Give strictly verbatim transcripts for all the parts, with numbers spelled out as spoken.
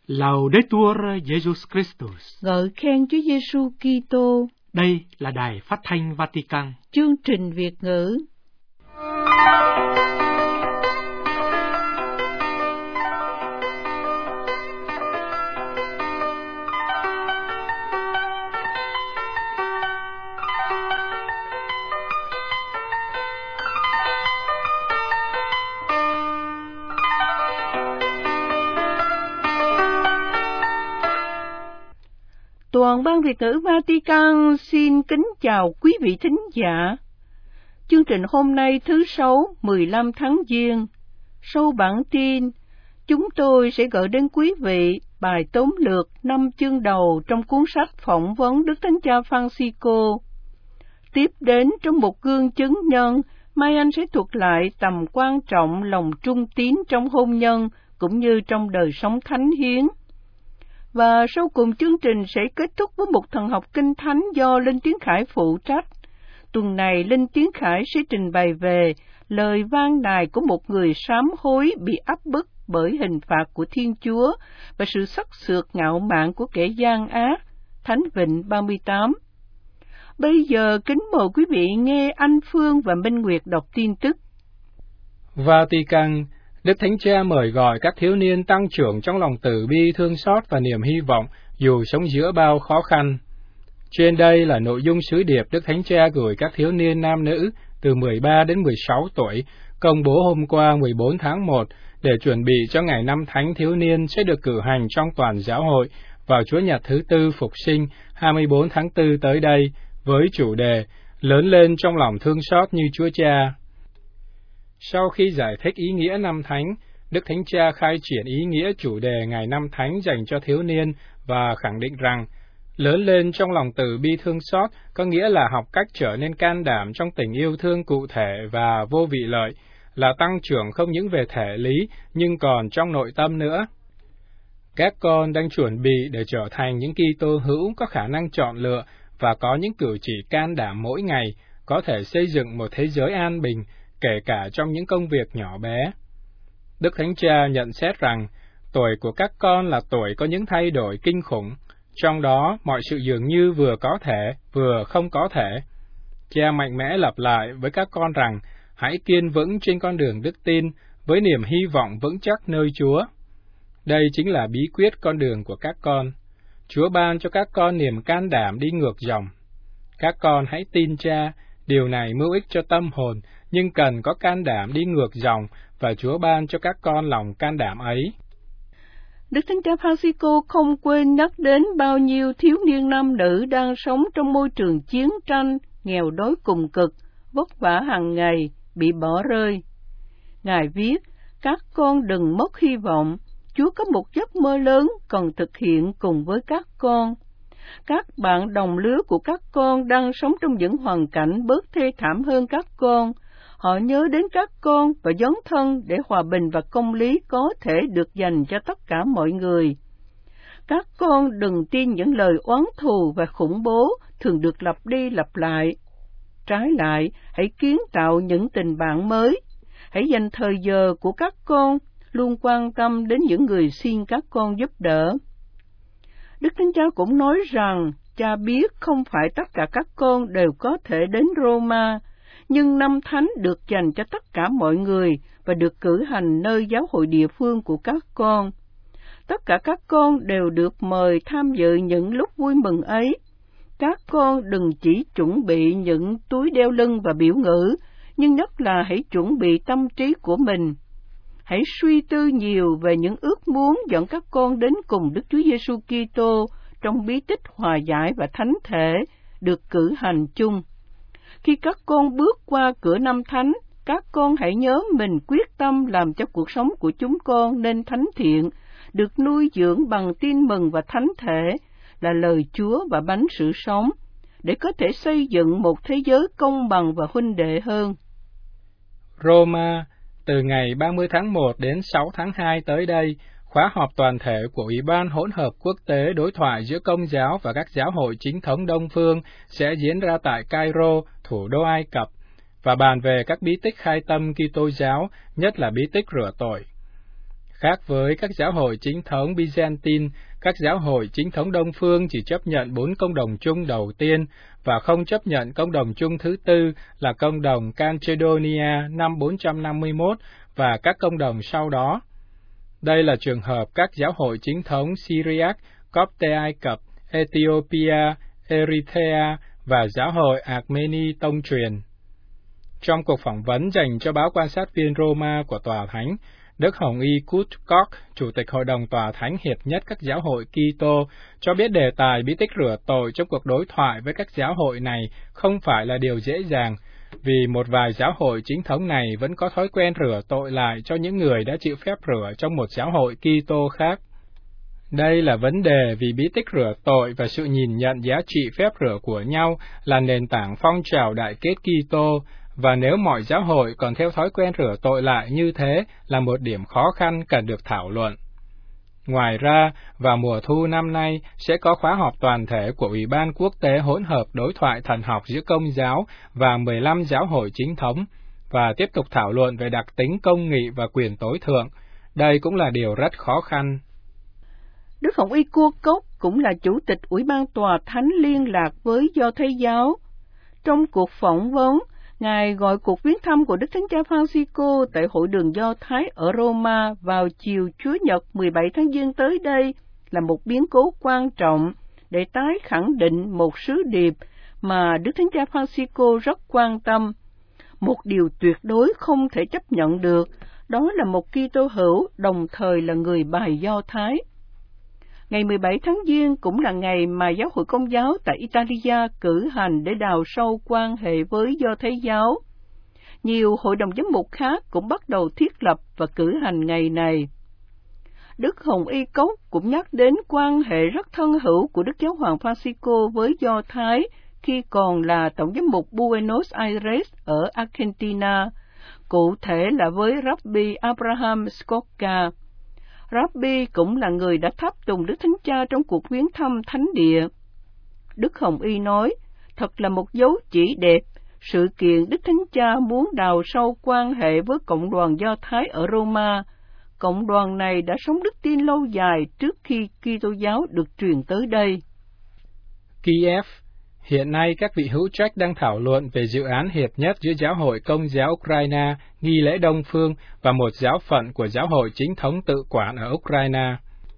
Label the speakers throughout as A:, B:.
A: Laudetur Jesus Christus.
B: Ngợi khen Chúa Giêsu Kitô.
A: Đây là Đài Phát thanh Vatican.
B: Chương trình Việt ngữ. Toàn ban Việt ngữ Vatican xin kính chào quý vị thính giả. Chương trình hôm nay thứ Sáu, mười lăm tháng Giêng. Sau bản tin, chúng tôi sẽ gửi đến quý vị bài tóm lược năm chương đầu trong cuốn sách phỏng vấn Đức Thánh Cha Francisco. Tiếp đến trong một gương chứng nhân, Mai Anh sẽ thuật lại tầm quan trọng lòng trung tín trong hôn nhân cũng như trong đời sống thánh hiến. Và sau cùng chương trình sẽ kết thúc với một thần học kinh thánh do Linh Tiến Khải phụ trách. Tuần này Linh Tiến Khải sẽ trình bày về lời van nài của một người sám hối bị áp bức bởi hình phạt của Thiên Chúa và sự sắc sược ngạo mạn của kẻ gian ác. Thánh Vịnh ba mươi tám. Bây giờ kính mời quý vị nghe Anh Phương và Minh Nguyệt đọc tin tức.
C: Vatican. Đức Thánh Cha mời gọi các thiếu niên tăng trưởng trong lòng từ bi, thương xót và niềm hy vọng, dù sống giữa bao khó khăn. Trên đây là nội dung sứ điệp Đức Thánh Cha gửi các thiếu niên nam nữ từ mười ba đến mười sáu tuổi, công bố hôm qua mười bốn tháng một, để chuẩn bị cho ngày năm Thánh Thiếu Niên sẽ được cử hành trong toàn giáo hội vào Chúa Nhật thứ Tư Phục Sinh hai mươi bốn tháng tư tới đây, với chủ đề Lớn lên trong lòng thương xót như Chúa Cha. Sau khi giải thích ý nghĩa năm Thánh, Đức Thánh Cha khai triển ý nghĩa chủ đề Ngày năm Thánh dành cho thiếu niên và khẳng định rằng, lớn lên trong lòng từ bi thương xót có nghĩa là học cách trở nên can đảm trong tình yêu thương cụ thể và vô vị lợi, là tăng trưởng không những về thể lý nhưng còn trong nội tâm nữa. Các con đang chuẩn bị để trở thành những Kitô hữu có khả năng chọn lựa và có những cử chỉ can đảm mỗi ngày, có thể xây dựng một thế giới an bình, kể cả trong những công việc nhỏ bé. Đức Thánh Cha nhận xét rằng, tuổi của các con là tuổi có những thay đổi kinh khủng, trong đó mọi sự dường như vừa có thể, vừa không có thể. Cha mạnh mẽ lặp lại với các con rằng, hãy kiên vững trên con đường đức tin, với niềm hy vọng vững chắc nơi Chúa. Đây chính là bí quyết con đường của các con. Chúa ban cho các con niềm can đảm đi ngược dòng. Các con hãy tin Cha, điều này mưu ích cho tâm hồn, nhưng cần có can đảm đi ngược dòng, và Chúa ban cho các con lòng can đảm ấy.
B: Đức Thánh Cha Francisco không quên nhắc đến bao nhiêu thiếu niên nam nữ đang sống trong môi trường chiến tranh, nghèo đói cùng cực, vất vả hàng ngày, bị bỏ rơi. Ngài viết, các con đừng mất hy vọng, Chúa có một giấc mơ lớn cần thực hiện cùng với các con. Các bạn đồng lứa của các con đang sống trong những hoàn cảnh bớt thê thảm hơn các con. Họ nhớ đến các con và dấn thân để hòa bình và công lý có thể được dành cho tất cả mọi người. Các con đừng tin những lời oán thù và khủng bố thường được lặp đi lặp lại. Trái lại, hãy kiến tạo những tình bạn mới. Hãy dành thời giờ của các con, luôn quan tâm đến những người xin các con giúp đỡ. Đức Thánh Cha cũng nói rằng, Cha biết không phải tất cả các con đều có thể đến Roma, nhưng năm Thánh được dành cho tất cả mọi người và được cử hành nơi giáo hội địa phương của các con. Tất cả các con đều được mời tham dự những lúc vui mừng ấy. Các con đừng chỉ chuẩn bị những túi đeo lưng và biểu ngữ, nhưng nhất là hãy chuẩn bị tâm trí của mình. Hãy suy tư nhiều về những ước muốn dẫn các con đến cùng Đức Chúa Giêsu Kitô trong bí tích hòa giải và thánh thể được cử hành chung. Khi các con bước qua cửa năm Thánh, các con hãy nhớ mình quyết tâm làm cho cuộc sống của chúng con nên thánh thiện, được nuôi dưỡng bằng tin mừng và thánh thể, là lời Chúa và bánh sự sống, để có thể xây dựng một thế giới công bằng và huynh đệ hơn.
C: Roma, từ ngày ba mươi tháng một đến sáu tháng hai tới đây, khóa họp toàn thể của Ủy ban hỗn hợp quốc tế đối thoại giữa Công giáo và các giáo hội chính thống Đông Phương sẽ diễn ra tại Cairo, thủ đô Ai Cập, và bàn về các bí tích khai tâm Kitô giáo, nhất là bí tích rửa tội. Khác với các giáo hội chính thống Byzantine, các giáo hội chính thống Đông Phương chỉ chấp nhận bốn công đồng chung đầu tiên và không chấp nhận công đồng chung thứ tư là công đồng Chalcedonia năm bốn trăm năm mươi mốt và các công đồng sau đó. Đây là trường hợp các giáo hội chính thống Syriac, Copte Ai Cập, Ethiopia, Eritrea và giáo hội Armeni tông truyền. Trong cuộc phỏng vấn dành cho báo quan sát viên Roma của Tòa Thánh, Đức Hồng Y Kurt Koch, Chủ tịch Hội đồng Tòa Thánh hiệp nhất các giáo hội Kitô, cho biết đề tài bí tích rửa tội trong cuộc đối thoại với các giáo hội này không phải là điều dễ dàng, vì một vài giáo hội chính thống này vẫn có thói quen rửa tội lại cho những người đã chịu phép rửa trong một giáo hội Kitô khác. Đây là vấn đề vì bí tích rửa tội và sự nhìn nhận giá trị phép rửa của nhau là nền tảng phong trào đại kết Kitô, và nếu mọi giáo hội còn theo thói quen rửa tội lại như thế là một điểm khó khăn cần được thảo luận. Ngoài ra, vào mùa thu năm nay sẽ có khóa họp toàn thể của Ủy ban Quốc tế hỗn hợp đối thoại thần học giữa Công giáo và mười lăm giáo hội chính thống, và tiếp tục thảo luận về đặc tính công nghị và quyền tối thượng. Đây cũng là điều rất khó khăn.
B: Đức Hồng Y Kurt Koch cũng là Chủ tịch Ủy ban Tòa Thánh liên lạc với Do Thái giáo. Trong cuộc phỏng vấn, Ngài gọi cuộc viếng thăm của Đức Thánh Cha Francisco tại Hội đường Do Thái ở Roma vào chiều Chúa Nhật mười bảy tháng Giêng tới đây là một biến cố quan trọng để tái khẳng định một sứ điệp mà Đức Thánh Cha Francisco rất quan tâm. Một điều tuyệt đối không thể chấp nhận được, đó là một Kitô hữu đồng thời là người Bài Do Thái. Ngày mười bảy tháng Giêng cũng là ngày mà Giáo hội Công giáo tại Italia cử hành để đào sâu quan hệ với Do Thái giáo. Nhiều hội đồng giám mục khác cũng bắt đầu thiết lập và cử hành ngày này. Đức Hồng Y Koch cũng nhắc đến quan hệ rất thân hữu của Đức Giáo hoàng Francisco với Do Thái khi còn là Tổng giám mục Buenos Aires ở Argentina, cụ thể là với Rabbi Abraham Skorka. Rabbi cũng là người đã tháp tùng Đức Thánh Cha trong cuộc viếng thăm thánh địa. Đức Hồng Y nói, thật là một dấu chỉ đẹp, sự kiện Đức Thánh Cha muốn đào sâu quan hệ với cộng đoàn Do Thái ở Roma. Cộng đoàn này đã sống đức tin lâu dài trước khi Kitô giáo được truyền tới đây.
C: Kiev. Hiện nay, các vị hữu trách đang thảo luận về dự án hiệp nhất giữa Giáo hội Công giáo Ukraine, nghi lễ Đông Phương và một giáo phận của Giáo hội chính thống tự quản ở Ukraine.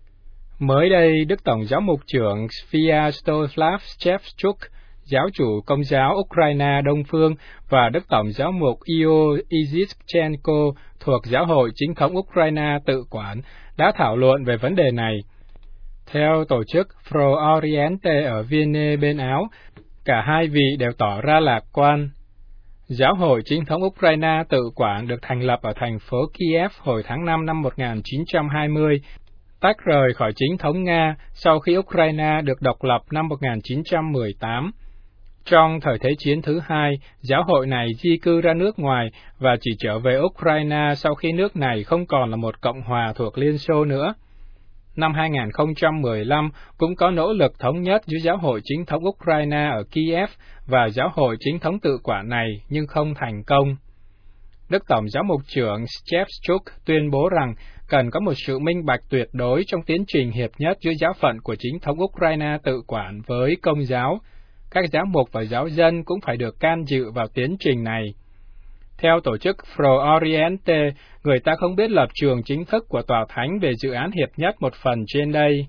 C: Mới đây, Đức Tổng giáo mục trưởng Sviatoslav Shevchuk, giáo chủ Công giáo Ukraine Đông Phương, và Đức Tổng giáo mục Io Izhchenko thuộc Giáo hội chính thống Ukraine tự quản đã thảo luận về vấn đề này. Theo tổ chức Pro Oriente ở Vienna bên Áo, cả hai vị đều tỏ ra lạc quan. Giáo hội chính thống Ukraine tự quản được thành lập ở thành phố Kiev hồi tháng năm năm một nghìn chín trăm hai mươi, tách rời khỏi chính thống Nga sau khi Ukraine được độc lập năm một nghìn chín trăm mười tám. Trong thời Thế chiến thứ hai, giáo hội này di cư ra nước ngoài và chỉ trở về Ukraine sau khi nước này không còn là một cộng hòa thuộc Liên Xô nữa. Năm hai nghìn không trăm mười lăm cũng có nỗ lực thống nhất giữa Giáo hội chính thống Ukraine ở Kiev và Giáo hội chính thống tự quản này, nhưng không thành công. Đức Tổng giáo mục trưởng Shevchuk tuyên bố rằng cần có một sự minh bạch tuyệt đối trong tiến trình hiệp nhất giữa giáo phận của chính thống Ukraine tự quản với Công giáo. Các giáo mục và giáo dân cũng phải được can dự vào tiến trình này. Theo tổ chức Pro Oriente, người ta không biết lập trường chính thức của Tòa Thánh về dự án hiệp nhất một phần trên đây.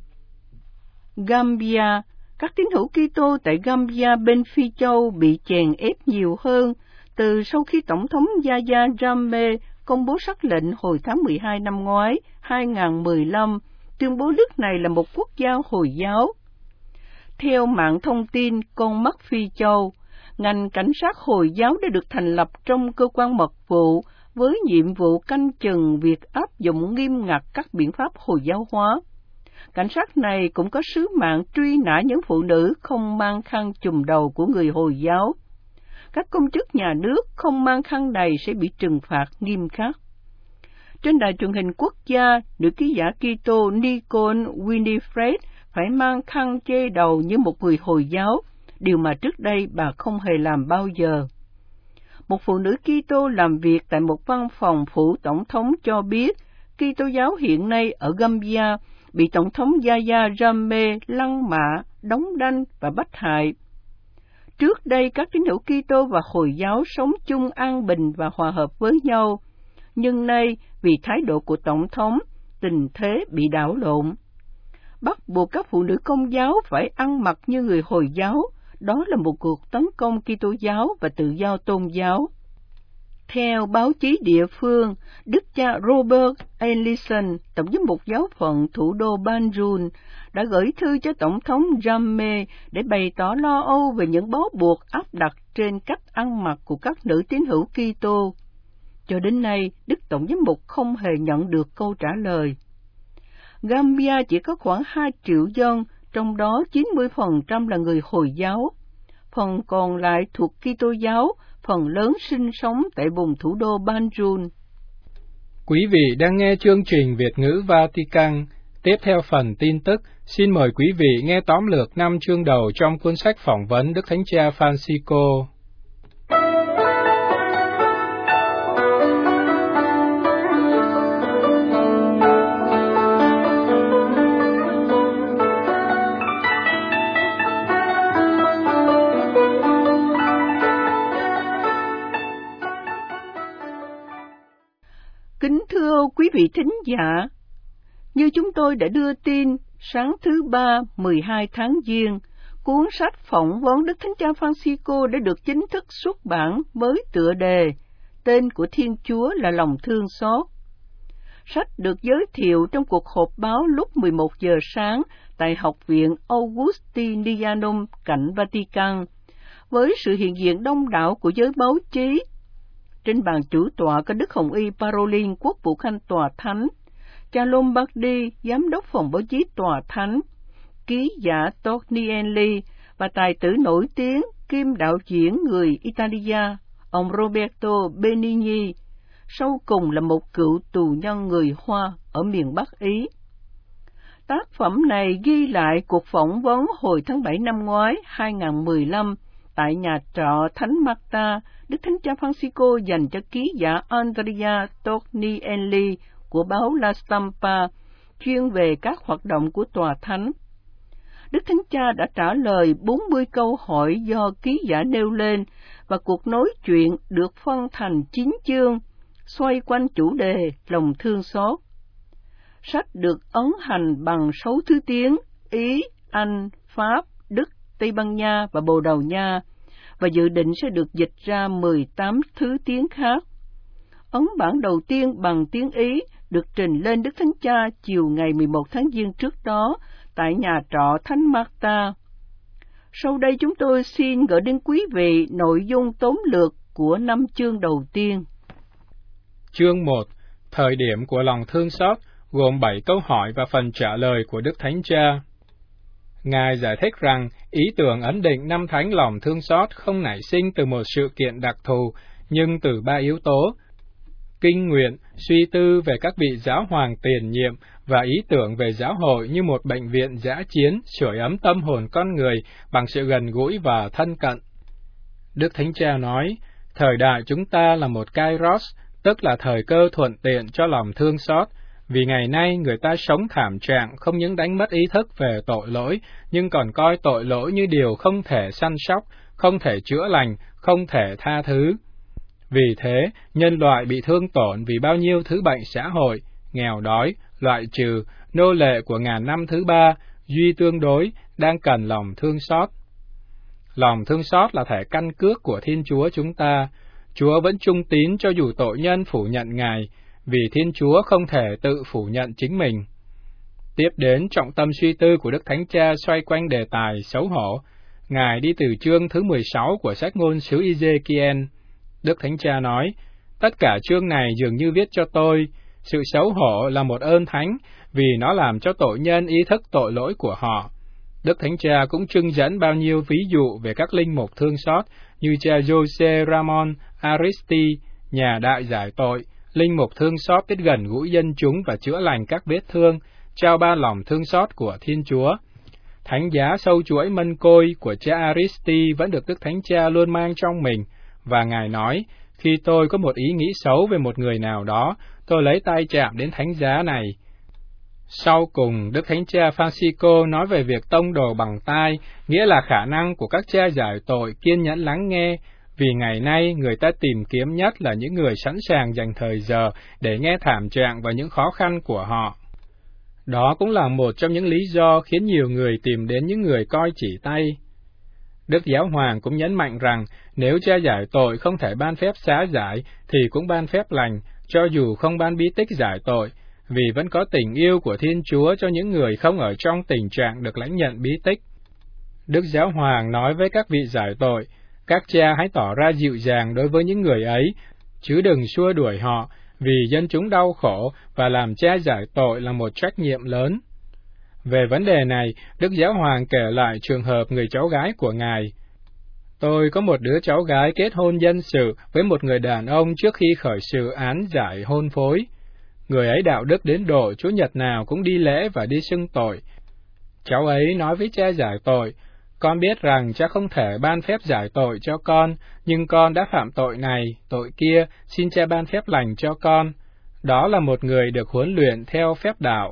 B: Gambia. Các tín hữu Kitô tại Gambia bên Phi Châu bị chèn ép nhiều hơn từ sau khi Tổng thống Yahya Jammeh công bố sắc lệnh hồi tháng mười hai năm ngoái, hai nghìn không trăm mười lăm, tuyên bố nước này là một quốc gia Hồi giáo. Theo mạng thông tin Con mắt Phi Châu, ngành cảnh sát Hồi giáo đã được thành lập trong cơ quan mật vụ với nhiệm vụ canh chừng việc áp dụng nghiêm ngặt các biện pháp Hồi giáo hóa. Cảnh sát này cũng có sứ mạng truy nã những phụ nữ không mang khăn trùm đầu của người Hồi giáo. Các công chức nhà nước không mang khăn này sẽ bị trừng phạt nghiêm khắc. Trên đài truyền hình quốc gia, nữ ký giả Kitô Nicole Winifred phải mang khăn che đầu như một người Hồi giáo, điều mà trước đây bà không hề làm bao giờ. Một phụ nữ Kitô làm việc tại một văn phòng phủ tổng thống cho biết, Kitô giáo hiện nay ở Gambia bị Tổng thống Yahya Jammeh lăng mạ, đóng đanh và bắt hại. Trước đây, các tín hữu Kitô và Hồi giáo sống chung an bình và hòa hợp với nhau, nhưng nay vì thái độ của Tổng thống, tình thế bị đảo lộn. Bắt buộc các phụ nữ Công giáo phải ăn mặc như người Hồi giáo, đó là một cuộc tấn công Kitô giáo và tự do tôn giáo. Theo báo chí địa phương, Đức cha Robert Ellison, tổng giám mục giáo phận thủ đô Banjul, đã gửi thư cho Tổng thống Jammeh để bày tỏ lo âu về những bó buộc áp đặt trên cách ăn mặc của các nữ tín hữu Kitô. Cho đến nay, Đức Tổng giám mục không hề nhận được câu trả lời. Gambia chỉ có khoảng hai triệu dân, trong đó chín mươi phần trăm là người Hồi giáo. Phần còn lại thuộc Kitô giáo, phần lớn sinh sống tại vùng thủ đô Banjul.
C: Quý vị đang nghe chương trình Việt ngữ Vatican. Tiếp theo phần tin tức, xin mời quý vị nghe tóm lược năm chương đầu trong cuốn sách phỏng vấn Đức Thánh Cha Francisco.
B: Kính thưa quý vị thính giả, như chúng tôi đã đưa tin, sáng thứ Ba, mười hai tháng Giêng, cuốn sách phỏng vấn Đức Thánh Cha Francisco đã được chính thức xuất bản với tựa đề Tên của Thiên Chúa là lòng thương xót. Sách được giới thiệu trong cuộc họp báo lúc mười một giờ sáng tại Học viện Augustinianum cạnh Vatican, với sự hiện diện đông đảo của giới báo chí. Trên bàn chủ tọa có Đức Hồng Y Parolin, Quốc vụ Khanh Tòa Thánh, cha Lombardi, Giám đốc phòng báo chí Tòa Thánh, ký giả Tornielli và tài tử nổi tiếng kiêm đạo diễn người Italia, ông Roberto Benigni, sau cùng là một cựu tù nhân người Hoa ở miền Bắc Ý. Tác phẩm này ghi lại cuộc phỏng vấn hồi tháng bảy năm ngoái hai nghìn không trăm mười lăm tại nhà trọ Thánh Marta, Đức Thánh Cha Francisco dành cho ký giả Andrea Tornielli của báo La Stampa, chuyên về các hoạt động của Tòa Thánh. Đức Thánh Cha đã trả lời bốn mươi câu hỏi do ký giả nêu lên, và cuộc nói chuyện được phân thành chín chương, xoay quanh chủ đề lòng thương xót. Sách được ấn hành bằng sáu thứ tiếng Ý, Anh, Pháp, Đức, Tây Ban Nha và Bồ Đào Nha, và dự định sẽ được dịch ra mười tám thứ tiếng khác. Ấn bản đầu tiên bằng tiếng Ý được trình lên Đức Thánh Cha chiều ngày mười một tháng Giêng trước đó tại nhà trọ Thánh Marta. Sau đây chúng tôi xin gửi đến quý vị nội dung tóm lược của năm chương đầu tiên.
C: Chương một. Thời điểm của lòng thương xót, gồm bảy câu hỏi và phần trả lời của Đức Thánh Cha. Ngài giải thích rằng ý tưởng ấn định năm thánh lòng thương xót không nảy sinh từ một sự kiện đặc thù, nhưng từ ba yếu tố: kinh nguyện, suy tư về các vị giáo hoàng tiền nhiệm và ý tưởng về giáo hội như một bệnh viện dã chiến, sưởi ấm tâm hồn con người bằng sự gần gũi và thân cận. Đức Thánh Cha nói, thời đại chúng ta là một kairos, tức là thời cơ thuận tiện cho lòng thương xót, vì ngày nay người ta sống thảm trạng không những đánh mất ý thức về tội lỗi, nhưng còn coi tội lỗi như điều không thể săn sóc, không thể chữa lành, không thể tha thứ. Vì thế, nhân loại bị thương tổn vì bao nhiêu thứ bệnh xã hội, nghèo đói, loại trừ, nô lệ của ngàn năm thứ ba, duy tương đối, đang cần lòng thương xót. Lòng thương xót là thẻ căn cước của Thiên Chúa chúng ta. Chúa vẫn trung tín cho dù tội nhân phủ nhận Ngài, vì Thiên Chúa không thể tự phủ nhận chính mình. Tiếp đến, trọng tâm suy tư của Đức Thánh Cha xoay quanh đề tài xấu hổ. Ngài đi từ chương thứ mười sáu của sách ngôn sứ Ezekiel. Đức Thánh Cha nói, tất cả chương này dường như viết cho tôi, sự xấu hổ là một ơn thánh, vì nó làm cho tội nhân ý thức tội lỗi của họ. Đức Thánh Cha cũng trưng dẫn bao nhiêu ví dụ về các linh mục thương xót, như cha Jose Ramon Aristi, nhà đại giải tội, linh mục thương xót biết gần gũi dân chúng và chữa lành các vết thương, trao ban lòng thương xót của Thiên Chúa. Thánh giá sâu chuỗi mân côi của cha Aristi vẫn được Đức Thánh Cha luôn mang trong mình, và Ngài nói, khi tôi có một ý nghĩ xấu về một người nào đó, tôi lấy tay chạm đến thánh giá này. Sau cùng, Đức Thánh Cha Francisco nói về việc tông đồ bằng tai, nghĩa là khả năng của các cha giải tội kiên nhẫn lắng nghe, vì ngày nay người ta tìm kiếm nhất là những người sẵn sàng dành thời giờ để nghe thảm trạng và những khó khăn của họ. Đó cũng là một trong những lý do khiến nhiều người tìm đến những người coi chỉ tay. Đức Giáo Hoàng cũng nhấn mạnh rằng nếu cha giải tội không thể ban phép xá giải thì cũng ban phép lành, cho dù không ban bí tích giải tội, vì vẫn có tình yêu của Thiên Chúa cho những người không ở trong tình trạng được lãnh nhận bí tích. Đức Giáo Hoàng nói với các vị giải tội, các cha hãy tỏ ra dịu dàng đối với những người ấy, chứ đừng xua đuổi họ, vì dân chúng đau khổ và làm cha giải tội là một trách nhiệm lớn. Về vấn đề này, Đức Giáo Hoàng kể lại trường hợp người cháu gái của Ngài. Tôi có một đứa cháu gái kết hôn dân sự với một người đàn ông trước khi khởi sự án giải hôn phối. Người ấy đạo đức đến độ Chủ nhật nào cũng đi lễ và đi xưng tội. Cháu ấy nói với cha giải tội, con biết rằng cha không thể ban phép giải tội cho con, nhưng con đã phạm tội này, tội kia, xin cha ban phép lành cho con. Đó là một người được huấn luyện theo phép đạo.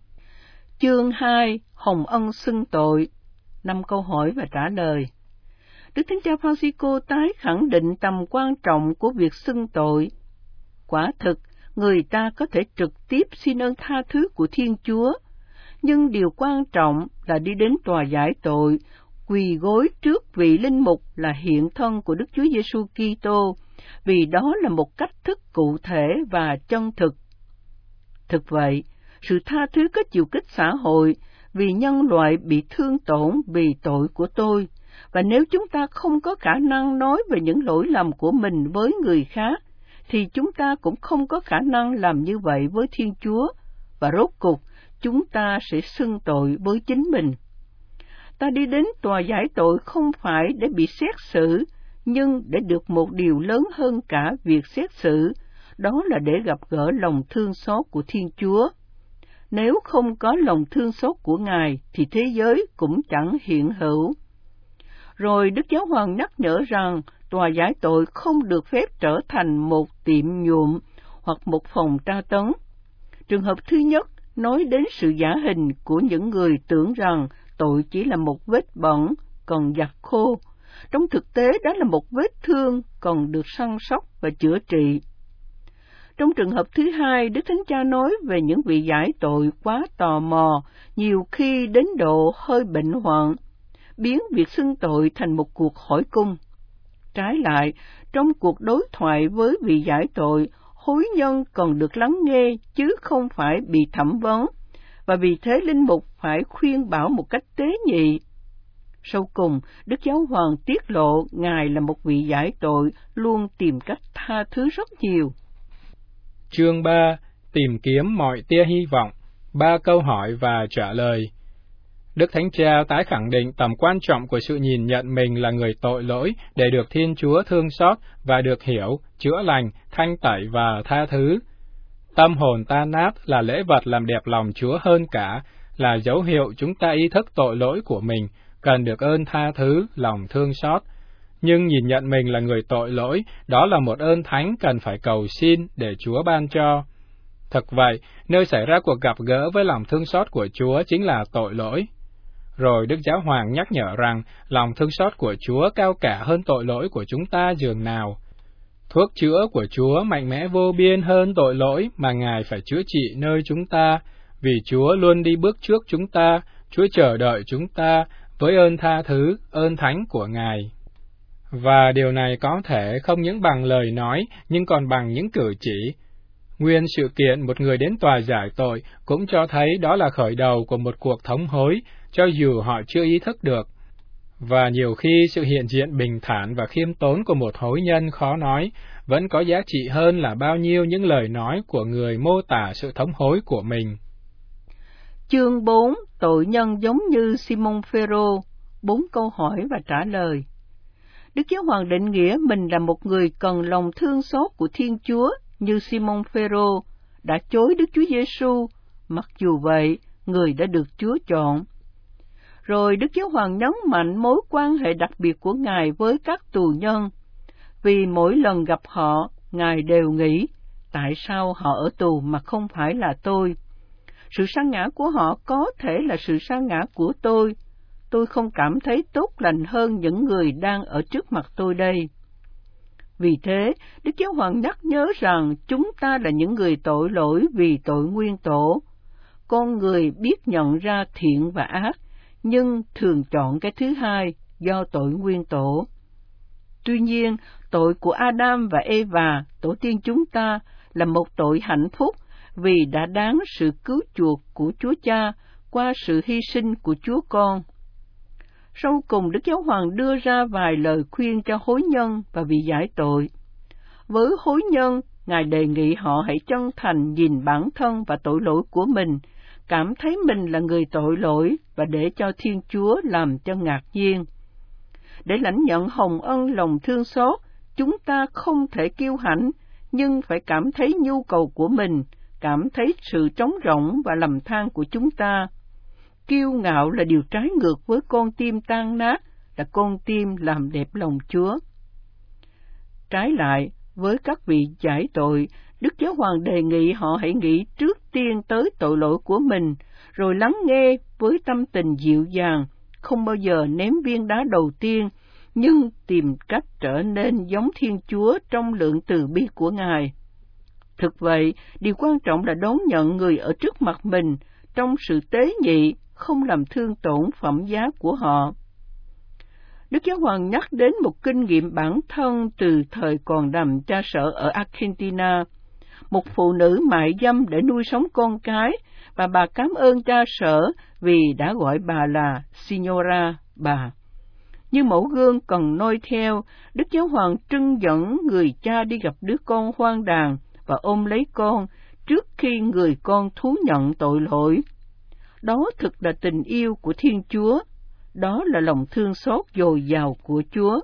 B: Chương hai, Hồng ân xưng tội. Năm câu hỏi và trả lời. Đức Thánh Cha Francisco tái khẳng định tầm quan trọng của việc xưng tội. Quả thực, người ta có thể trực tiếp xin ơn tha thứ của Thiên Chúa, nhưng điều quan trọng là đi đến tòa giải tội, quỳ gối trước vị linh mục là hiện thân của Đức Chúa Giêsu Kitô, vì đó là một cách thức cụ thể và chân thực. Thực vậy, sự tha thứ có chiều kích xã hội, vì nhân loại bị thương tổn vì tội của tôi, và nếu chúng ta không có khả năng nói về những lỗi lầm của mình với người khác, thì chúng ta cũng không có khả năng làm như vậy với Thiên Chúa, và rốt cuộc chúng ta sẽ xưng tội với chính mình. Ta đi đến tòa giải tội không phải để bị xét xử, nhưng để được một điều lớn hơn cả việc xét xử, đó là để gặp gỡ lòng thương xót của Thiên Chúa. Nếu không có lòng thương xót của Ngài, thì thế giới cũng chẳng hiện hữu. Rồi Đức Giáo Hoàng nhắc nhở rằng, tòa giải tội không được phép trở thành một tiệm nhuộm hoặc một phòng tra tấn. Trường hợp thứ nhất nói đến sự giả hình của những người tưởng rằng tội chỉ là một vết bẩn còn giặt khô. Trong thực tế đó là một vết thương còn được săn sóc và chữa trị. Trong trường hợp thứ hai, Đức Thánh Cha nói về những vị giải tội quá tò mò, nhiều khi đến độ hơi bệnh hoạn, biến việc xưng tội thành một cuộc hỏi cung. Trái lại, trong cuộc đối thoại với vị giải tội, hối nhân còn được lắng nghe chứ không phải bị thẩm vấn, và vì thế linh mục phải khuyên bảo một cách tế nhị. Sau cùng, Đức Giáo Hoàng tiết lộ Ngài là một vị giải tội luôn tìm cách tha thứ rất nhiều.
C: Chương ba. Tìm kiếm mọi tia hy vọng. Ba câu hỏi và trả lời. Đức Thánh Cha tái khẳng định tầm quan trọng của sự nhìn nhận mình là người tội lỗi để được Thiên Chúa thương xót và được hiểu, chữa lành, thanh tẩy và tha thứ. Tâm hồn tan nát là lễ vật làm đẹp lòng Chúa hơn cả, là dấu hiệu chúng ta ý thức tội lỗi của mình, cần được ơn tha thứ, lòng thương xót. Nhưng nhìn nhận mình là người tội lỗi, đó là một ơn thánh cần phải cầu xin để Chúa ban cho. Thực vậy, nơi xảy ra cuộc gặp gỡ với lòng thương xót của Chúa chính là tội lỗi. Rồi Đức Giáo Hoàng nhắc nhở rằng lòng thương xót của Chúa cao cả hơn tội lỗi của chúng ta dường nào. Thuốc chữa của Chúa mạnh mẽ vô biên hơn tội lỗi mà Ngài phải chữa trị nơi chúng ta, vì Chúa luôn đi bước trước chúng ta, Chúa chờ đợi chúng ta với ơn tha thứ, ơn thánh của Ngài. Và điều này có thể không những bằng lời nói, nhưng còn bằng những cử chỉ. Nguyên sự kiện một người đến tòa giải tội cũng cho thấy đó là khởi đầu của một cuộc thống hối, cho dù họ chưa ý thức được. Và nhiều khi sự hiện diện bình thản và khiêm tốn của một hối nhân khó nói, vẫn có giá trị hơn là bao nhiêu những lời nói của người mô tả sự thống hối của mình.
B: Chương bốn. Tội nhân giống như Simon Phêrô. Bốn câu hỏi và trả lời. Đức Giáo Hoàng định nghĩa mình là một người cần lòng thương xót của Thiên Chúa, như Simon Phêrô đã chối Đức Chúa Giêsu, mặc dù vậy, người đã được Chúa chọn. Rồi Đức Giáo Hoàng nhấn mạnh mối quan hệ đặc biệt của Ngài với các tù nhân, vì mỗi lần gặp họ, Ngài đều nghĩ, tại sao họ ở tù mà không phải là tôi. Sự sa ngã của họ có thể là sự sa ngã của tôi. Tôi không cảm thấy tốt lành hơn những người đang ở trước mặt tôi đây. Vì thế, Đức Giáo Hoàng nhắc nhớ rằng chúng ta là những người tội lỗi vì tội nguyên tổ. Con người biết nhận ra thiện và ác, nhưng thường chọn cái thứ hai do tội nguyên tổ. Tuy nhiên, tội của Adam và Eva, tổ tiên chúng ta, là một tội hạnh phúc vì đã đáng sự cứu chuộc của Chúa Cha qua sự hy sinh của Chúa Con. Sau cùng, Đức Giáo Hoàng đưa ra vài lời khuyên cho hối nhân và vị giải tội. Với hối nhân, Ngài đề nghị họ hãy chân thành nhìn bản thân và tội lỗi của mình, cảm thấy mình là người tội lỗi và để cho Thiên Chúa làm cho ngạc nhiên. Để lãnh nhận hồng ân lòng thương xót, chúng ta không thể kiêu hãnh, nhưng phải cảm thấy nhu cầu của mình, cảm thấy sự trống rỗng và lầm than của chúng ta. Kiêu ngạo là điều trái ngược với con tim tan nát, là con tim làm đẹp lòng Chúa. Trái lại, với các vị giải tội, Đức Giáo Hoàng đề nghị họ hãy nghĩ trước tiên tới tội lỗi của mình, rồi lắng nghe với tâm tình dịu dàng, không bao giờ ném viên đá đầu tiên, nhưng tìm cách trở nên giống Thiên Chúa trong lượng từ bi của Ngài. Thực vậy, điều quan trọng là đón nhận người ở trước mặt mình trong sự tế nhị, không làm thương tổn phẩm giá của họ. Đức Giáo Hoàng nhắc đến một kinh nghiệm bản thân từ thời còn nằm cha sở ở Argentina. Một phụ nữ mại dâm để nuôi sống con cái, và bà cảm ơn cha sở vì đã gọi bà là Signora, bà. Như mẫu gương cần noi theo, Đức Giáo Hoàng trưng dẫn người cha đi gặp đứa con hoang đàn và ôm lấy con trước khi người con thú nhận tội lỗi. Đó thực là tình yêu của Thiên Chúa, đó là lòng thương xót dồi dào của Chúa.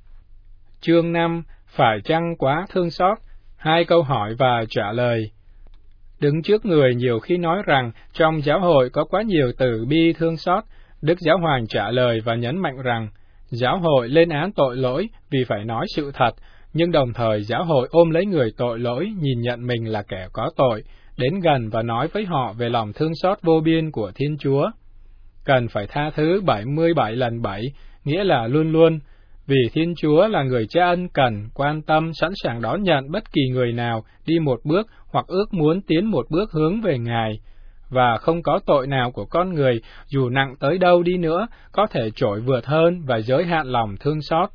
C: Chương năm, phải chăng quá thương xót? Hai câu hỏi và trả lời. Đứng trước người nhiều khi nói rằng trong giáo hội có quá nhiều từ bi thương xót, Đức Giáo Hoàng trả lời và nhấn mạnh rằng giáo hội lên án tội lỗi vì phải nói sự thật, nhưng đồng thời giáo hội ôm lấy người tội lỗi nhìn nhận mình là kẻ có tội, đến gần và nói với họ về lòng thương xót vô biên của Thiên Chúa. Cần phải tha thứ bảy mươi bảy lần bảy, nghĩa là luôn luôn, vì Thiên Chúa là người cha ân cần, quan tâm, sẵn sàng đón nhận bất kỳ người nào đi một bước hoặc ước muốn tiến một bước hướng về Ngài, và không có tội nào của con người, dù nặng tới đâu đi nữa, có thể trội vượt hơn và giới hạn lòng thương xót.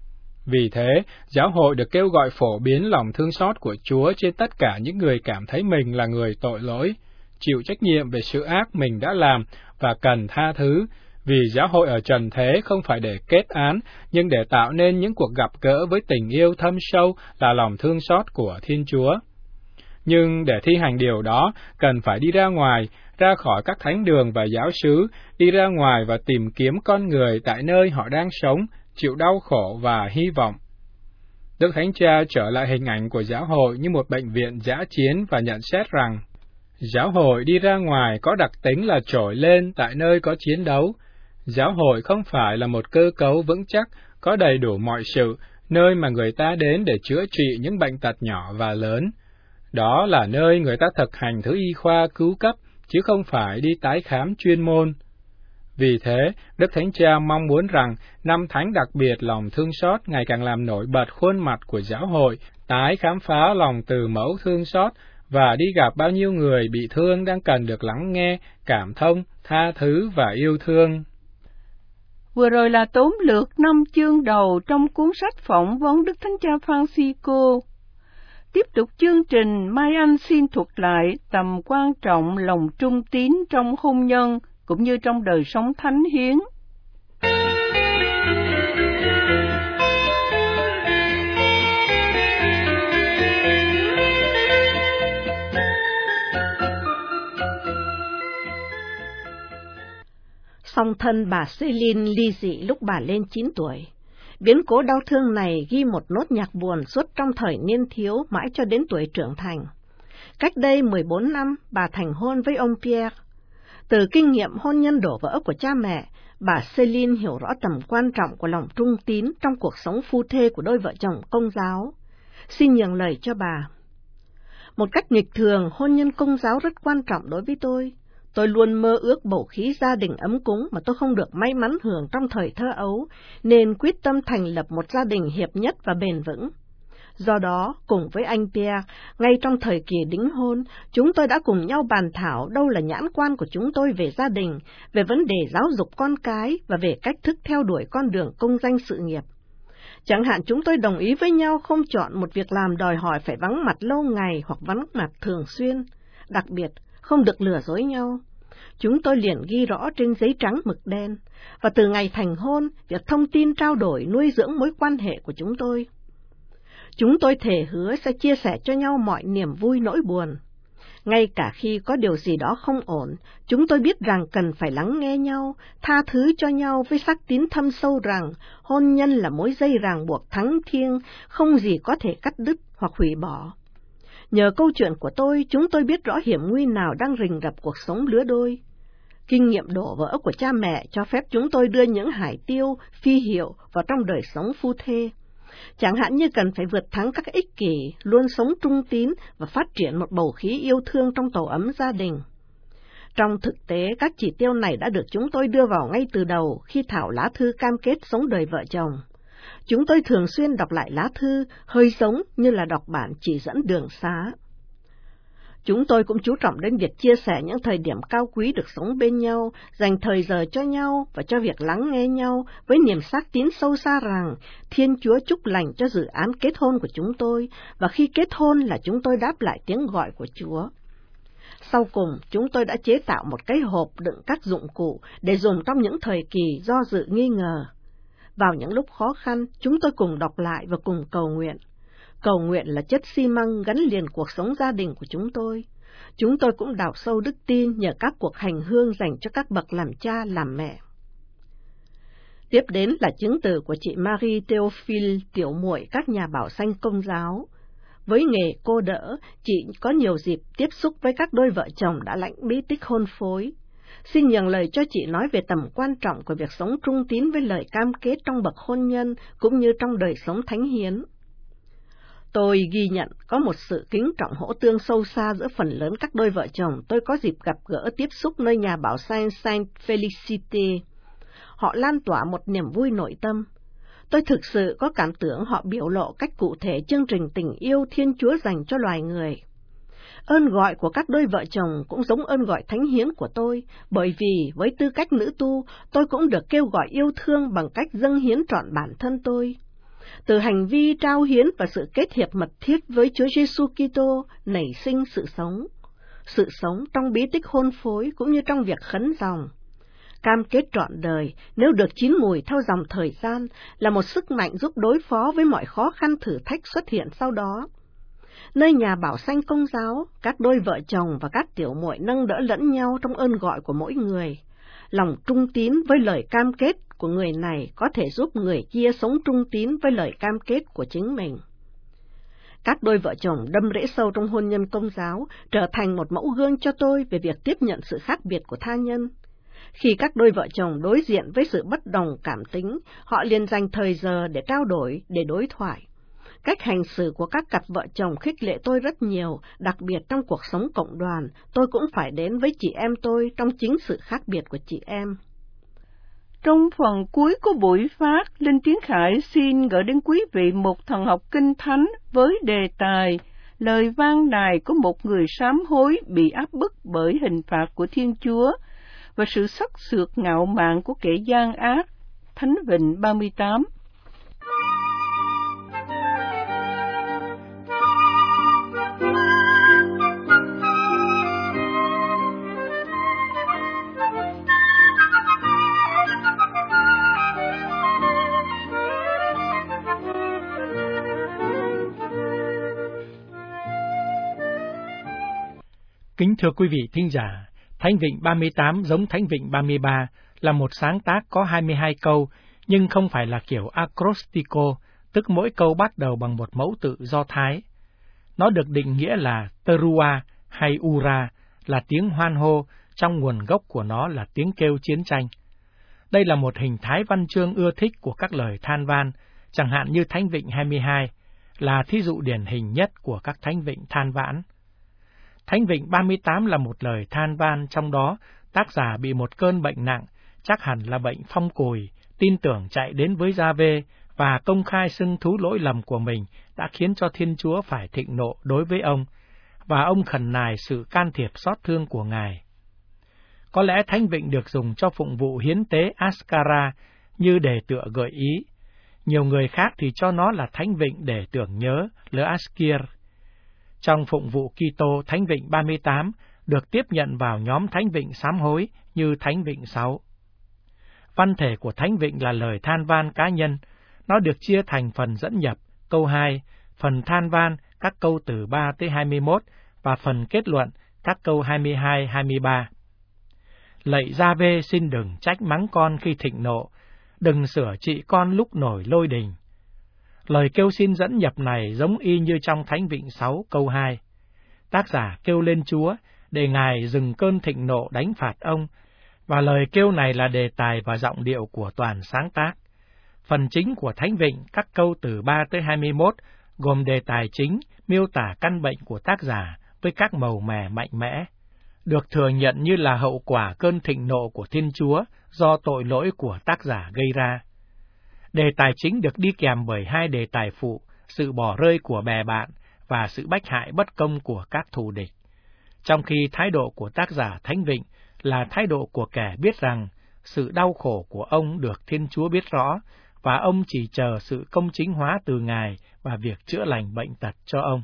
C: Vì thế, giáo hội được kêu gọi phổ biến lòng thương xót của Chúa trên tất cả những người cảm thấy mình là người tội lỗi, chịu trách nhiệm về sự ác mình đã làm và cần tha thứ, vì giáo hội ở trần thế không phải để kết án, nhưng để tạo nên những cuộc gặp gỡ với tình yêu thâm sâu là lòng thương xót của Thiên Chúa. Nhưng để thi hành điều đó, cần phải đi ra ngoài, ra khỏi các thánh đường và giáo xứ, đi ra ngoài và tìm kiếm con người tại nơi họ đang sống, chịu đau khổ và hy vọng. Đức Thánh Cha trở lại hình ảnh của giáo hội như một bệnh viện dã chiến và nhận xét rằng, giáo hội đi ra ngoài có đặc tính là trỗi lên tại nơi có chiến đấu. Giáo hội không phải là một cơ cấu vững chắc, có đầy đủ mọi sự, nơi mà người ta đến để chữa trị những bệnh tật nhỏ và lớn. Đó là nơi người ta thực hành thứ y khoa cứu cấp, chứ không phải đi tái khám chuyên môn. Vì thế, Đức Thánh Cha mong muốn rằng năm thánh đặc biệt lòng thương xót ngày càng làm nổi bật khuôn mặt của giáo hội, tái khám phá lòng từ mẫu thương xót và đi gặp bao nhiêu người bị thương đang cần được lắng nghe, cảm thông, tha thứ và yêu thương.
B: Vừa rồi là tóm lược năm chương đầu trong cuốn sách phỏng vấn Đức Thánh Cha Francisco. Tiếp tục chương trình, Mai Anh xin thuật lại tầm quan trọng lòng trung tín trong hôn nhân cũng như trong đời sống thánh hiến.
D: Song thân bà Céline ly dị lúc bà lên chín tuổi. Biến cố đau thương này ghi một nốt nhạc buồn suốt trong thời niên thiếu mãi cho đến tuổi trưởng thành. Cách đây mười bốn năm, bà thành hôn với ông Pierre. Từ kinh nghiệm hôn nhân đổ vỡ của cha mẹ, bà Céline hiểu rõ tầm quan trọng của lòng trung tín trong cuộc sống phu thê của đôi vợ chồng Công giáo. Xin nhường lời cho bà. Một cách nghịch thường, hôn nhân Công giáo rất quan trọng đối với tôi. Tôi luôn mơ ước bầu khí gia đình ấm cúng mà tôi không được may mắn hưởng trong thời thơ ấu, nên quyết tâm thành lập một gia đình hiệp nhất và bền vững. Do đó, cùng với anh Pierre, ngay trong thời kỳ đính hôn, chúng tôi đã cùng nhau bàn thảo đâu là nhãn quan của chúng tôi về gia đình, về vấn đề giáo dục con cái và về cách thức theo đuổi con đường công danh sự nghiệp. Chẳng hạn chúng tôi đồng ý với nhau không chọn một việc làm đòi hỏi phải vắng mặt lâu ngày hoặc vắng mặt thường xuyên, đặc biệt không được lừa dối nhau. Chúng tôi liền ghi rõ trên giấy trắng mực đen, và từ ngày thành hôn, việc thông tin trao đổi nuôi dưỡng mối quan hệ của chúng tôi. Chúng tôi thề hứa sẽ chia sẻ cho nhau mọi niềm vui nỗi buồn. Ngay cả khi có điều gì đó không ổn, chúng tôi biết rằng cần phải lắng nghe nhau, tha thứ cho nhau với sắc tín thâm sâu rằng hôn nhân là mối dây ràng buộc thắng thiêng, không gì có thể cắt đứt hoặc hủy bỏ. Nhờ câu chuyện của tôi, chúng tôi biết rõ hiểm nguy nào đang rình rập cuộc sống lứa đôi. Kinh nghiệm đổ vỡ của cha mẹ cho phép chúng tôi đưa những hải tiêu, phi hiệu vào trong đời sống phu thê. Chẳng hạn như cần phải vượt thắng các ích kỷ, luôn sống trung tín và phát triển một bầu khí yêu thương trong tổ ấm gia đình. Trong thực tế, các chỉ tiêu này đã được chúng tôi đưa vào ngay từ đầu khi thảo lá thư cam kết sống đời vợ chồng. Chúng tôi thường xuyên đọc lại lá thư, hơi giống như là đọc bản chỉ dẫn đường xá. Chúng tôi cũng chú trọng đến việc chia sẻ những thời điểm cao quý được sống bên nhau, dành thời giờ cho nhau và cho việc lắng nghe nhau với niềm xác tín sâu xa rằng Thiên Chúa chúc lành cho dự án kết hôn của chúng tôi, và khi kết hôn là chúng tôi đáp lại tiếng gọi của Chúa. Sau cùng, chúng tôi đã chế tạo một cái hộp đựng các dụng cụ để dùng trong những thời kỳ do dự nghi ngờ. Vào những lúc khó khăn, chúng tôi cùng đọc lại và cùng cầu nguyện. Cầu nguyện là chất xi măng gắn liền cuộc sống gia đình của chúng tôi. Chúng tôi cũng đào sâu đức tin nhờ các cuộc hành hương dành cho các bậc làm cha, làm mẹ. Tiếp đến là chứng từ của chị Marie Théophile, tiểu muội các nhà bảo sanh Công giáo. Với nghề cô đỡ, chị có nhiều dịp tiếp xúc với các đôi vợ chồng đã lãnh bí tích hôn phối. Xin nhường lời cho chị nói về tầm quan trọng của việc sống trung tín với lời cam kết trong bậc hôn nhân cũng như trong đời sống thánh hiến. Tôi ghi nhận có một sự kính trọng hỗ tương sâu xa giữa phần lớn các đôi vợ chồng tôi có dịp gặp gỡ tiếp xúc nơi nhà bảo sanh Saint Félicité. Họ lan tỏa một niềm vui nội tâm. Tôi thực sự có cảm tưởng họ biểu lộ cách cụ thể chương trình tình yêu Thiên Chúa dành cho loài người. Ơn gọi của các đôi vợ chồng cũng giống ơn gọi thánh hiến của tôi, bởi vì với tư cách nữ tu, tôi cũng được kêu gọi yêu thương bằng cách dâng hiến trọn bản thân tôi. Từ hành vi trao hiến và sự kết hiệp mật thiết với Chúa Giêsu Kitô nảy sinh sự sống. Sự sống trong bí tích hôn phối cũng như trong việc khấn dòng. Cam kết trọn đời, nếu được chín mùi theo dòng thời gian, là một sức mạnh giúp đối phó với mọi khó khăn thử thách xuất hiện sau đó. Nơi nhà bảo sanh Công giáo, các đôi vợ chồng và các tiểu muội nâng đỡ lẫn nhau trong ơn gọi của mỗi người. Lòng trung tín với lời cam kết của người này có thể giúp người kia sống trung tín với lời cam kết của chính mình. Các đôi vợ chồng đâm rễ sâu trong hôn nhân Công giáo trở thành một mẫu gương cho tôi về việc tiếp nhận sự khác biệt của tha nhân. Khi các đôi vợ chồng đối diện với sự bất đồng cảm tính, họ liền dành thời giờ để trao đổi, để đối thoại. Cách hành xử của các cặp vợ chồng khích lệ tôi rất nhiều, đặc biệt trong cuộc sống cộng đoàn, tôi cũng phải đến với chị em tôi trong chính sự khác biệt của chị em.
B: Trong phần cuối của buổi phát, Linh Tiến Khải xin gửi đến quý vị một thần học kinh thánh với đề tài lời vang đài của một người sám hối bị áp bức bởi hình phạt của Thiên Chúa và sự sắc sược ngạo mạn của kẻ gian ác. Thánh Vịnh ba mươi tám.
A: Kính thưa quý vị thính giả, Thánh Vịnh ba mươi tám giống Thánh Vịnh ba mươi ba là một sáng tác có hai mươi hai câu, nhưng không phải là kiểu acrostico, tức mỗi câu bắt đầu bằng một mẫu tự Do Thái. Nó được định nghĩa là terua hay ura, là tiếng hoan hô, trong nguồn gốc của nó là tiếng kêu chiến tranh. Đây là một hình thái văn chương ưa thích của các lời than van, chẳng hạn như Thánh Vịnh hai mươi hai, là thí dụ điển hình nhất của các Thánh Vịnh than vãn. Thánh Vịnh ba mươi tám là một lời than van, trong đó tác giả bị một cơn bệnh nặng, chắc hẳn là bệnh phong cùi, tin tưởng chạy đến với Gia-vê và công khai xưng thú lỗi lầm của mình đã khiến cho Thiên Chúa phải thịnh nộ đối với ông, và ông khẩn nài sự can thiệp xót thương của Ngài. Có lẽ Thánh Vịnh được dùng cho phụng vụ hiến tế Ascara như đề tựa gợi ý. Nhiều người khác thì cho nó là Thánh Vịnh để tưởng nhớ Le Askir. Trong phụng vụ Kitô, Thánh Vịnh ba mươi tám được tiếp nhận vào nhóm Thánh Vịnh sám hối như Thánh Vịnh sáu. Văn thể của Thánh Vịnh là lời than van cá nhân. Nó được chia thành phần dẫn nhập, câu hai, phần than van, các câu từ ba tới hai mươi mốt, và phần kết luận, các câu hai mươi hai đến hai mươi ba. Lạy Gia-vê, xin đừng trách mắng con khi thịnh nộ, đừng sửa trị con lúc nổi lôi đình. Lời kêu xin dẫn nhập này giống y như trong Thánh Vịnh sáu câu hai. Tác giả kêu lên Chúa để Ngài dừng cơn thịnh nộ đánh phạt ông, và lời kêu này là đề tài và giọng điệu của toàn sáng tác. Phần chính của Thánh Vịnh, các câu từ ba tới hai mươi mốt, gồm đề tài chính, miêu tả căn bệnh của tác giả với các màu mè mạnh mẽ, được thừa nhận như là hậu quả cơn thịnh nộ của Thiên Chúa do tội lỗi của tác giả gây ra. Đề tài chính được đi kèm bởi hai đề tài phụ, sự bỏ rơi của bè bạn và sự bách hại bất công của các thù địch. Trong khi thái độ của tác giả Thánh Vịnh là thái độ của kẻ biết rằng sự đau khổ của ông được Thiên Chúa biết rõ, và ông chỉ chờ sự công chính hóa từ Ngài và việc chữa lành bệnh tật cho ông.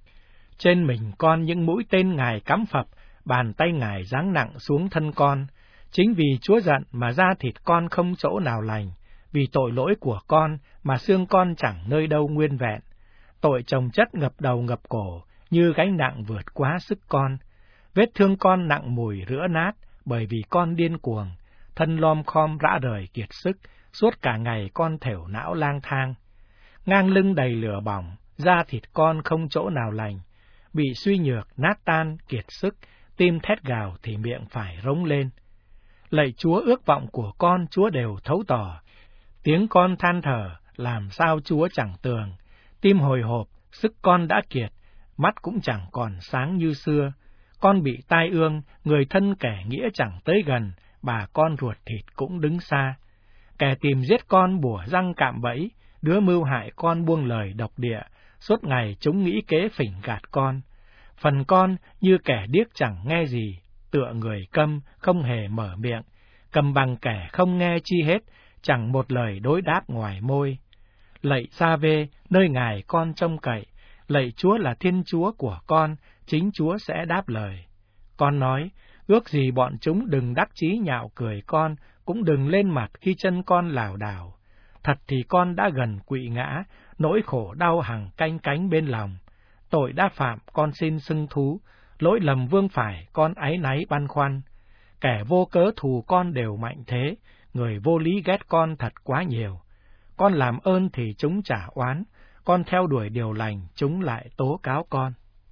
A: Trên mình con những mũi tên Ngài cắm phập, bàn tay Ngài giáng nặng xuống thân con. Chính vì Chúa giận mà da thịt con không chỗ nào lành, vì tội lỗi của con mà xương con chẳng nơi đâu nguyên vẹn. Tội chồng chất ngập đầu ngập cổ, như gánh nặng vượt quá sức con. Vết thương con nặng mùi rữa nát, bởi vì con điên cuồng, thân lom khom rã rời kiệt sức, suốt cả ngày con thểu não lang thang. Ngang lưng đầy lửa bỏng, da thịt con không chỗ nào lành, bị suy nhược, nát tan, kiệt sức, tim thét gào thì miệng phải rống lên. Lạy Chúa, ước vọng của con Chúa đều thấu tỏ, tiếng con than thở, làm sao Chúa chẳng tường, tim hồi hộp, sức con đã kiệt, mắt cũng chẳng còn sáng như xưa. Con bị tai ương, người thân kẻ nghĩa chẳng tới gần, bà con ruột thịt cũng đứng xa. Kẻ tìm giết con bủa răng cạm bẫy, đứa mưu hại con buông lời độc địa, suốt ngày chúng nghĩ kế phỉnh gạt con. Phần con như kẻ điếc chẳng nghe gì, tựa người câm không hề mở miệng, cầm bằng kẻ không nghe chi hết, chẳng một lời đối đáp ngoài môi. Lạy Gia-vê, nơi Ngài con trông cậy, lạy Chúa là Thiên Chúa của con, chính Chúa sẽ đáp lời. Con nói, ước gì bọn chúng đừng đắc chí nhạo cười con, cũng đừng lên mặt khi chân con lảo đảo. Thật thì con đã gần quỵ ngã, nỗi khổ đau hằng canh cánh bên lòng. Tội đã phạm con xin xưng thú, lỗi lầm vương phải con áy náy băn khoăn. Kẻ vô cớ thù con đều mạnh thế, người vô lý ghét con thật quá nhiều. Con làm ơn thì chúng trả oán, con theo đuổi điều lành chúng lại tố cáo con.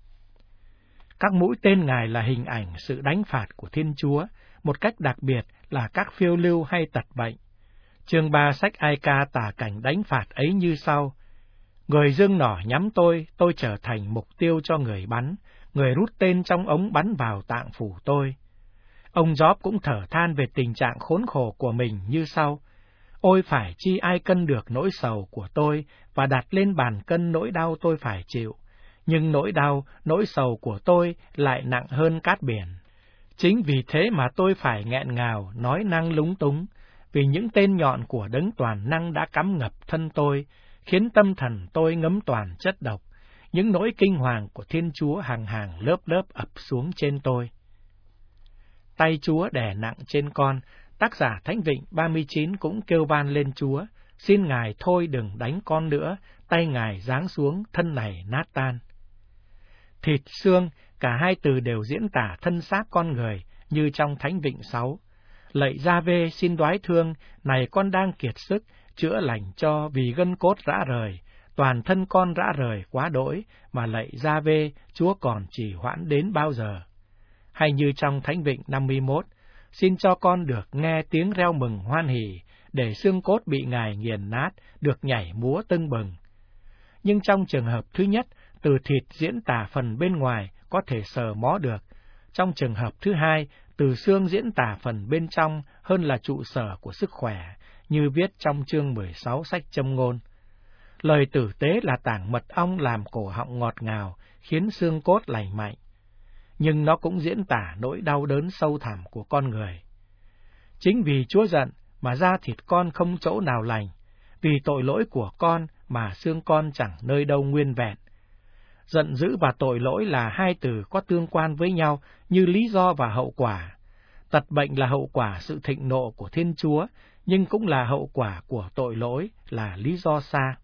A: Các mũi tên Ngài là hình ảnh sự đánh phạt của Thiên Chúa, một cách đặc biệt là các phiêu lưu hay tật bệnh. Chương ba sách Ai-ca tả cảnh đánh phạt ấy như sau. Người giương nỏ nhắm tôi, tôi trở thành mục tiêu cho người bắn, người rút tên trong ống bắn vào tạng phủ tôi. Ông Gióp cũng thở than về tình trạng khốn khổ của mình như sau. Ôi phải chi ai cân được nỗi sầu của tôi và đặt lên bàn cân nỗi đau tôi phải chịu. Nhưng nỗi đau, nỗi sầu của tôi lại nặng hơn cát biển. Chính vì thế mà tôi phải nghẹn ngào, nói năng lúng túng, vì những tên nhọn của đấng toàn năng đã cắm ngập thân tôi, khiến tâm thần tôi ngấm toàn chất độc, những nỗi kinh hoàng của Thiên Chúa hàng hàng lớp lớp ập xuống trên tôi. Tay Chúa đè nặng trên con, tác giả Thánh Vịnh ba mươi chín cũng kêu van lên Chúa, xin Ngài thôi đừng đánh con nữa, tay Ngài giáng xuống, thân này nát tan. Thịt xương, cả hai từ đều diễn tả thân xác con người, như trong Thánh Vịnh sáu. Lạy Gia-vê xin đoái thương, này con đang kiệt sức, chữa lành cho vì gân cốt rã rời, toàn thân con rã rời quá đỗi, mà lạy Gia-vê, Chúa còn trì hoãn đến bao giờ? Hay như trong Thánh Vịnh năm mươi mốt, xin cho con được nghe tiếng reo mừng hoan hỉ, để xương cốt bị Ngài nghiền nát, được nhảy múa tưng bừng. Nhưng trong trường hợp thứ nhất, từ thịt diễn tả phần bên ngoài, có thể sờ mó được. Trong trường hợp thứ hai, từ xương diễn tả phần bên trong hơn là trụ sở của sức khỏe, như viết trong chương mười sáu sách Châm ngôn. Lời tử tế là tảng mật ong làm cổ họng ngọt ngào, khiến xương cốt lành mạnh. Nhưng nó cũng diễn tả nỗi đau đớn sâu thẳm của con người. Chính vì Chúa giận mà da thịt con không chỗ nào lành, vì tội lỗi của con mà xương con chẳng nơi đâu nguyên vẹn. Giận dữ và tội lỗi là hai từ có tương quan với nhau như lý do và hậu quả. Tật bệnh là hậu quả sự thịnh nộ của Thiên Chúa, nhưng cũng là hậu quả của tội lỗi, là lý do xa.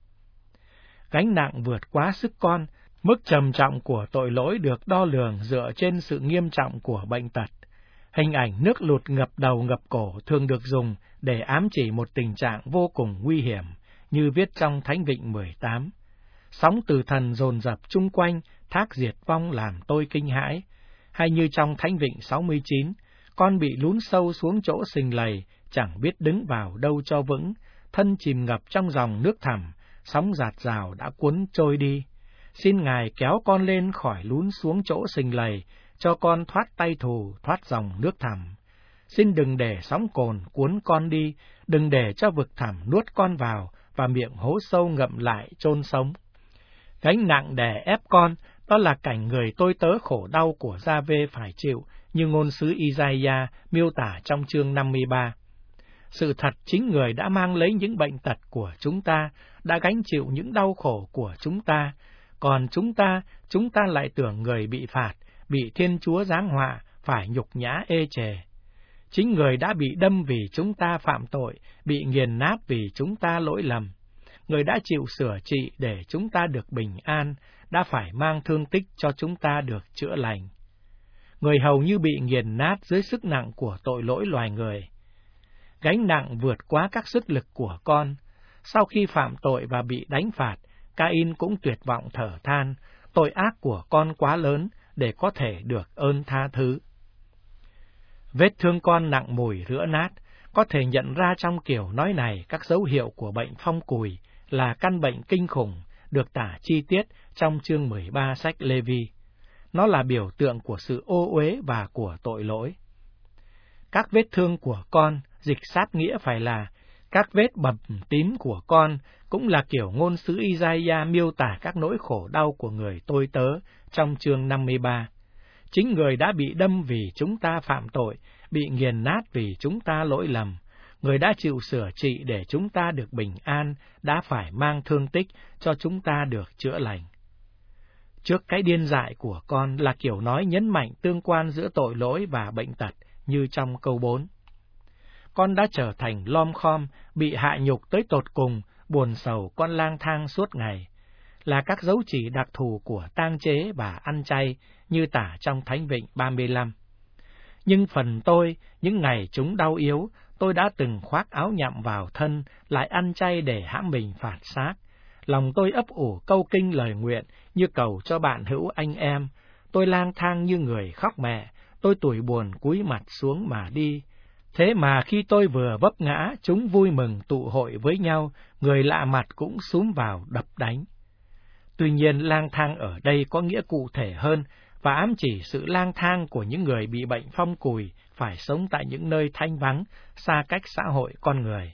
A: Gánh nặng vượt quá sức con, mức trầm trọng của tội lỗi được đo lường dựa trên sự nghiêm trọng của bệnh tật. Hình ảnh nước lụt ngập đầu ngập cổ thường được dùng để ám chỉ một tình trạng vô cùng nguy hiểm, như viết trong Thánh Vịnh mười tám. Sóng từ thần dồn dập chung quanh, thác diệt vong làm tôi kinh hãi. Hay như trong Thánh Vịnh sáu mươi chín, con bị lún sâu xuống chỗ sình lầy, chẳng biết đứng vào đâu cho vững, thân chìm ngập trong dòng nước thẳm, sóng dạt dào đã cuốn trôi đi. Xin Ngài kéo con lên khỏi lún xuống chỗ sình lầy, cho con thoát tay thù, thoát dòng nước thẳm. Xin đừng để sóng cồn cuốn con đi, đừng để cho vực thẳm nuốt con vào, và miệng hố sâu ngậm lại chôn sống. Gánh nặng đè ép con, đó là cảnh người tôi tớ khổ đau của Gia-vê phải chịu, như ngôn sứ Isaiah miêu tả trong chương năm mươi ba. Sự thật chính người đã mang lấy những bệnh tật của chúng ta, đã gánh chịu những đau khổ của chúng ta, còn chúng ta, chúng ta lại tưởng người bị phạt, bị Thiên Chúa giáng họa, phải nhục nhã ê chề. Chính người đã bị đâm vì chúng ta phạm tội, bị nghiền nát vì chúng ta lỗi lầm. Người đã chịu sửa trị để chúng ta được bình an, đã phải mang thương tích cho chúng ta được chữa lành. Người hầu như bị nghiền nát dưới sức nặng của tội lỗi loài người. Gánh nặng vượt quá các sức lực của con. Sau khi phạm tội và bị đánh phạt, Ca-in cũng tuyệt vọng thở than, tội ác của con quá lớn để có thể được ơn tha thứ. Vết thương con nặng mùi rữa nát, có thể nhận ra trong kiểu nói này các dấu hiệu của bệnh phong cùi, là căn bệnh kinh khủng, được tả chi tiết trong chương mười ba sách Lê-vi. Nó là biểu tượng của sự ô uế và của tội lỗi. Các vết thương của con, dịch sát nghĩa phải là các vết bầm tím của con, cũng là kiểu ngôn sứ Isaiah miêu tả các nỗi khổ đau của người tôi tớ trong chương năm mươi ba. Chính người đã bị đâm vì chúng ta phạm tội, bị nghiền nát vì chúng ta lỗi lầm. Người đã chịu sửa trị để chúng ta được bình an, đã phải mang thương tích cho chúng ta được chữa lành. Trước cái điên dại của con là kiểu nói nhấn mạnh tương quan giữa tội lỗi và bệnh tật, như trong câu bốn. Con đã trở thành lom khom, bị hạ nhục tới tột cùng, buồn sầu con lang thang suốt ngày, là các dấu chỉ đặc thù của tang chế và ăn chay, như tả trong Thánh Vịnh ba mươi lăm. Nhưng phần tôi, những ngày chúng đau yếu, tôi đã từng khoác áo nhặm vào thân, lại ăn chay để hãm mình phạt xác. Lòng tôi ấp ủ câu kinh lời nguyện, như cầu cho bạn hữu anh em. Tôi lang thang như người khóc mẹ, tôi tủi buồn cúi mặt xuống mà đi. Thế mà khi tôi vừa vấp ngã, chúng vui mừng tụ hội với nhau, người lạ mặt cũng xúm vào đập đánh. Tuy nhiên, lang thang ở đây có nghĩa cụ thể hơn, và ám chỉ sự lang thang của những người bị bệnh phong cùi phải sống tại những nơi thanh vắng, xa cách xã hội con người.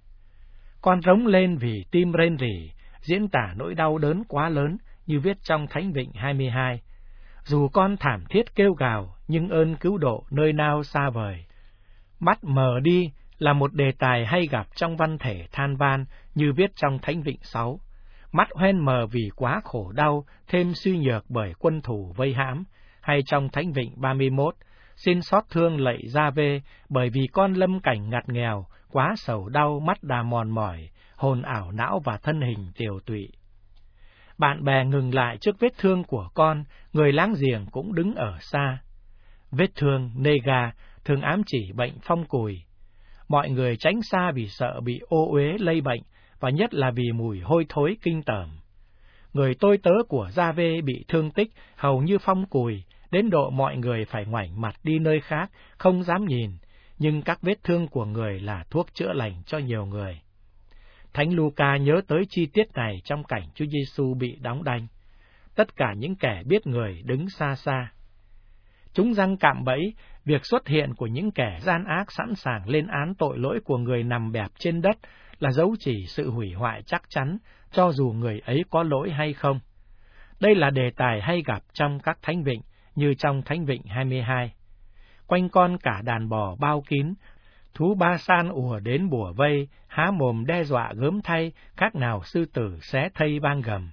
A: Con rống lên vì tim rên rỉ, diễn tả nỗi đau đớn quá lớn, như viết trong Thánh Vịnh hai mươi hai. Dù con thảm thiết kêu gào, nhưng ơn cứu độ nơi nào xa vời. Mắt mờ đi là một đề tài hay gặp trong văn thể than van, như viết trong Thánh Vịnh sáu. Mắt hoen mờ vì quá khổ đau, thêm suy nhược bởi quân thù vây hãm, hay trong Thánh Vịnh ba mươi mốt, xin xót thương lạy Gia-vê, bởi vì con lâm cảnh ngặt nghèo, quá sầu đau, mắt đà mòn mỏi, hồn ảo não và thân hình tiều tụy. Bạn bè ngừng lại trước vết thương của con, người láng giềng cũng đứng ở xa. Vết thương nega thường ám chỉ bệnh phong cùi. Mọi người tránh xa vì sợ bị ô uế lây bệnh, và nhất là vì mùi hôi thối kinh tởm. Người tôi tớ của Gia-vê bị thương tích hầu như phong cùi, đến độ mọi người phải ngoảnh mặt đi nơi khác, không dám nhìn, nhưng các vết thương của người là thuốc chữa lành cho nhiều người. Thánh Luca nhớ tới chi tiết này trong cảnh Chúa Giêsu bị đóng đanh. tất cả những kẻ biết người đứng xa xa. Chúng răng cạm bẫy, việc xuất hiện của những kẻ gian ác sẵn sàng lên án tội lỗi của người nằm bẹp trên đất là dấu chỉ sự hủy hoại chắc chắn, cho dù người ấy có lỗi hay không. Đây là đề tài hay gặp trong các thánh vịnh, như trong Thánh Vịnh hai mươi hai. Quanh con cả đàn bò bao kín, thú ba san ùa đến bủa vây, há mồm đe dọa gớm thay, khác nào sư tử xé thây vang gầm.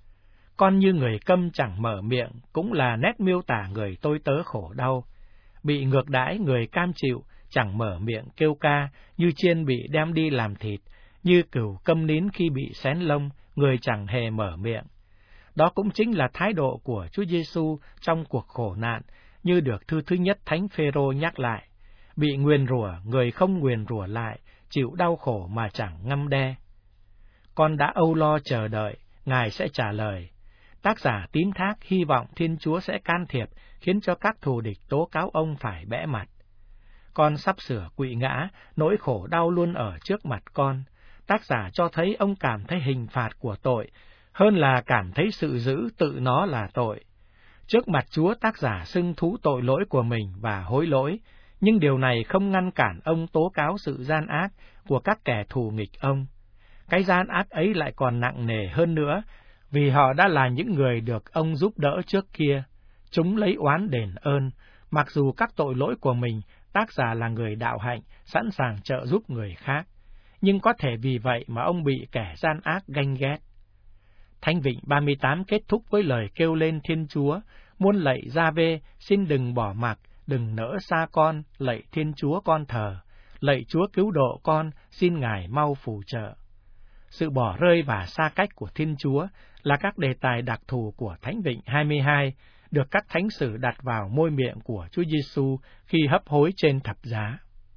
A: Con như người câm chẳng mở miệng, cũng là nét miêu tả người tôi tớ khổ đau. Bị ngược đãi người cam chịu, chẳng mở miệng kêu ca, như chiên bị đem đi làm thịt, như cừu câm nín khi bị xén lông, người chẳng hề mở miệng. Đó cũng chính là thái độ của Chúa Giêsu trong cuộc khổ nạn, như được thư thứ nhất Thánh Phêrô nhắc lại. Bị nguyền rủa, người không nguyền rủa lại, chịu đau khổ mà chẳng ngăm đe. Con đã âu lo chờ đợi, Ngài sẽ trả lời. Tác giả tín thác hy vọng Thiên Chúa sẽ can thiệp, khiến cho các thù địch tố cáo ông phải bẽ mặt. Con sắp sửa quỵ ngã, nỗi khổ đau luôn ở trước mặt con. Tác giả cho thấy ông cảm thấy hình phạt của tội, hơn là cảm thấy sự dữ tự nó là tội. Trước mặt Chúa, tác giả xưng thú tội lỗi của mình và hối lỗi, nhưng điều này không ngăn cản ông tố cáo sự gian ác của các kẻ thù nghịch ông. Cái gian ác ấy lại còn nặng nề hơn nữa, vì họ đã là những người được ông giúp đỡ trước kia. Chúng lấy oán đền ơn, mặc dù các tội lỗi của mình, tác giả là người đạo hạnh, sẵn sàng trợ giúp người khác, nhưng có thể vì vậy mà ông bị kẻ gian ác ganh ghét. Thánh Vịnh ba mươi tám kết thúc với lời kêu lên Thiên Chúa, muôn lạy Gia-vê, xin đừng bỏ mặc, đừng nỡ xa con, lạy Thiên Chúa con thờ, lạy Chúa cứu độ con, xin Ngài mau phù trợ. Sự bỏ rơi và xa cách của Thiên Chúa là các đề tài đặc thù của Thánh Vịnh hai mươi hai, được các thánh sử đặt vào môi miệng của Chúa Giêsu khi hấp hối trên thập giá.